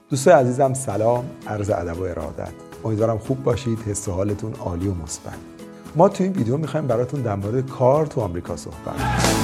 دوستای عزیزم سلام، عرض ادب و ارادت. امیدوارم خوب باشید، حس و حالتون عالی و مثبت. ما تو این ویدیو میخوایم براتون در مورد کار تو آمریکا صحبت کنیم.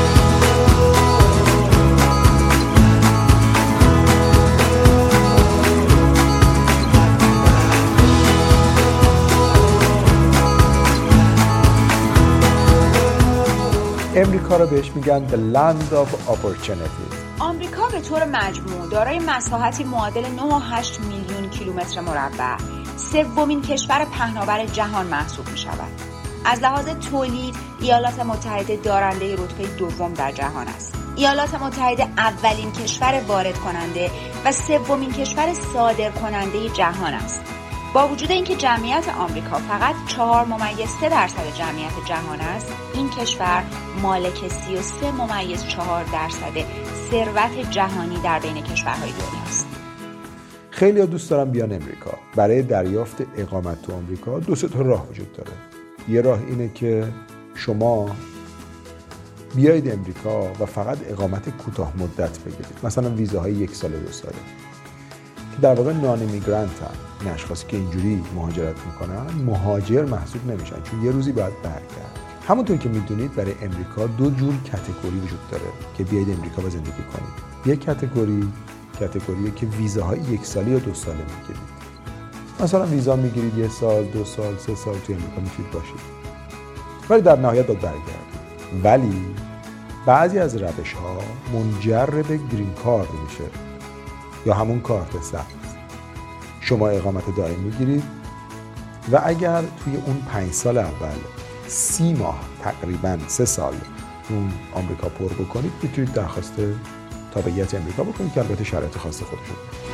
امریکا رو بهش میگن The Land of Opportunity. آمریکا به طور مجموع دارای مساحتی معادل 9.8 میلیون کیلومتر مربع، سومین کشور پهناور جهان محسوب می شود. از لحاظ تولید، ایالات متحده دارنده رتبه دوم در جهان است. ایالات متحده اولین کشور وارد کننده و سومین کشور صادر کننده جهان است. با وجود اینکه جمعیت آمریکا فقط 4.3% جمعیت جهان است، این کشور مالک 33.4% ثروت جهانی در بین کشورهای دنیا است. خیلی ها دوست دارن بیان امریکا. برای دریافت اقامت تو آمریکا دو تا راه وجود داره. یه راه اینه که شما بیایید امریکا و فقط اقامت کوتاه مدت بگیرید، مثلا ویزاهای 1 سال 2 ساله که در واقع نان ایمیگرانت هم. این اشخاصی که اینجوری مهاجرت میکنن مهاجر محسوب نمیشن، چون یه روزی باید برگردن. همونطور که میدونید برای امریکا 2 جور کاتگوری وجود داره که بیاید امریکا و زندگی کنید. یک کاتگوریه که ویزاهای 1 ساله یا 2 ساله میگیرید. مثلا ویزا میگیرید 1 سال، 2 سال، 3 سال توی امریکا میتونید باشید، ولی در نهایت باید برگردید. ولی بعضی از روش‌ها منجر به گرین کارت میشه یا همون کارت سبز. شما اقامت دائم میگیرید و اگر توی اون 5 سال اول 30 ماه تقریباً 3 سال اون آمریکا پر بکنید، میتونید درخواست تابعیت امریکا بکنید که البته شرایط خاص خودشون.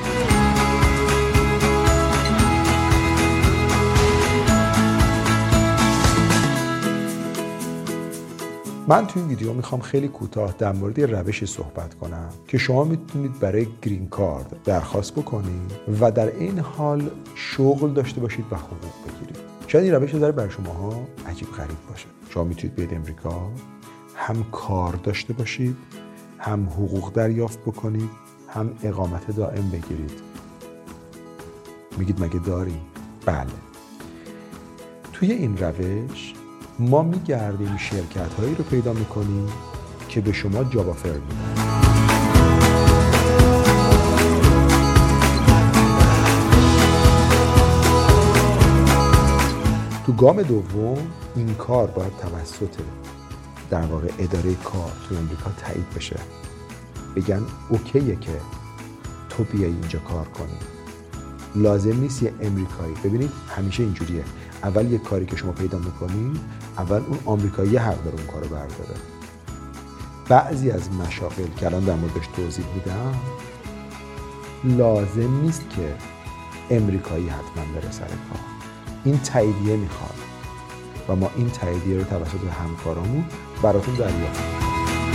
من توی این ویدیو میخوام خیلی کوتاه در مورد روشی صحبت کنم که شما میتونید برای گرین کارت درخواست بکنید و در این حال شغل داشته باشید و حقوق بگیرید. شاید این روش داره برای شماها عجیب غریب باشه. شما میتونید بیاید امریکا، هم کار داشته باشید، هم حقوق دریافت بکنید، هم اقامت دائم بگیرید. میگید مگه داریم؟ بله. توی این روش ما میگردیم شرکت هایی رو پیدا میکنیم که به شما جاب آفر میدن. تو گام دوم این کار باید توسط در واقع اداره کار تو امریکا تایید بشه. بگن اوکیه که تو بیای اینجا کار کنی. لازم نیست یه امریکایی. ببینید همیشه اینجوریه، اول یه کاری که شما پیدا میکنید، اول اون آمریکایی حق داره اون کارو برداره. بعضی از مشاغل که الان در موردش توضیح میدم لازم نیست که امریکایی حتما بره سر کار. این تاییدیه میخواد و ما این تاییدیه رو توسط همکارامون براتون دریافت میکنیم.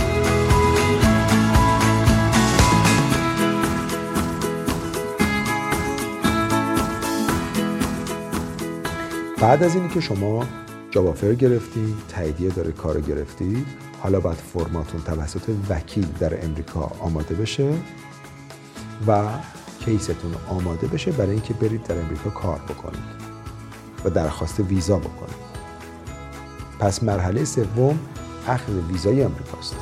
بعد از اینی که شما جاب آفر گرفتید، تاییدیه داره کارو گرفتید، حالا باید فرماتون توسط وکیل در امریکا آماده بشه و کیستون آماده بشه برای اینکه برید در امریکا کار بکنید و درخواست ویزا بکنید. پس مرحله سوم اخذ ویزای امریکاست.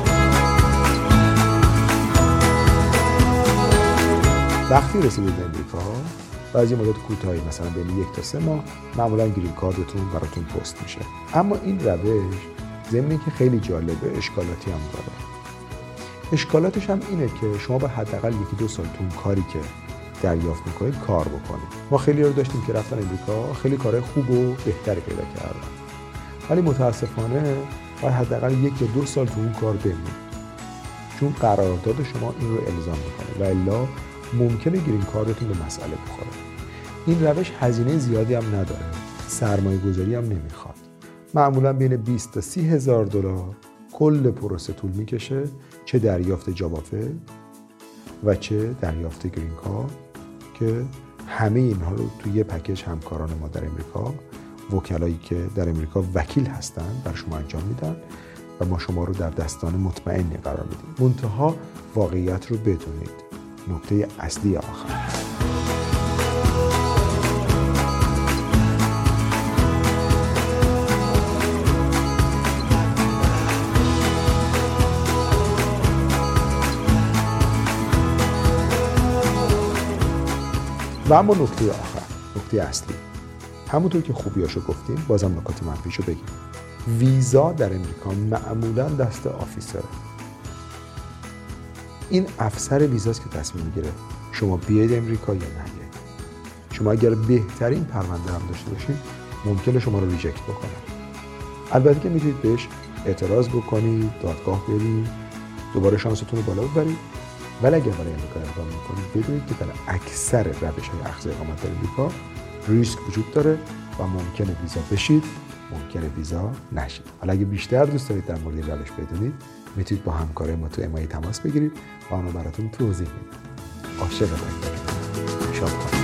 وقتی رسیدید به امریکا، بعضی مدت کوتاهی مثلا بین 1 تا 3 ماه معمولا گرین کارتتون براتون پست میشه. اما این روش ضمن اینکه خیلی جالبه اشکالاتی هم داره. اشکالاتش هم اینه که شما باید حداقل 1-2 سال تو اون کاری که دریافت میکنید کار بکنید. ما خیلی رو داشتیم که رفتن امریکا، خیلی کارهای خوب و بهتری پیدا کردن، ولی متاسفانه باید حداقل 1 یا 2 سال تو اون کار بمونید، چون قرارداد شما این رو الزام میکنه و الا ممکنه گرین کارتون به مسئله بخوره. این روش هزینه زیادی هم نداره، سرمایه گذاری هم نمیخواد. معمولا بین 20 تا 30 هزار دلار کل پروسه طول میکشه، چه دریافت جاب آفر و چه دریافت گرین کارت، که همه اینها رو توی یه پکیج همکاران ما در امریکا، وکلایی که در امریکا وکیل هستن، بر شما انجام میدن و ما شما رو در دستان مطمئنی قرار میدیم. منتها واقعیت رو بدونید، نکته اصلی آخر. و اما نکته آخر، نکته اصلی، همونطور که خوبیاشو گفتیم بازم نکات منفیشو بگیم. ویزا در امریکا معمولا دست آفیسره. این افسر ویزاست که تصمیم میگیره شما بیاید امریکا یا نه. شما اگر بهترین پرونده هم داشته باشید ممکنه شما رو ریجکت بکنه. البته که میتونید بهش اعتراض بکنید، دادگاه برید، دوباره شانستون رو بالا ببرید. ولی اگر برای امریکا اقدام میکنید بدونید که در اکثر روش‌های اخذ اقامت در امریکا ریسک وجود داره و ممکنه ویزا بشید، ممکنه ویزا نشید. حالا اگه بیشتر دوست دارید در مورد روش بدونید میتونید با همکار ما تو امایی تماس بگیرید و اونو براتون توضیح میدم. عاشق باشید. شاد باشید.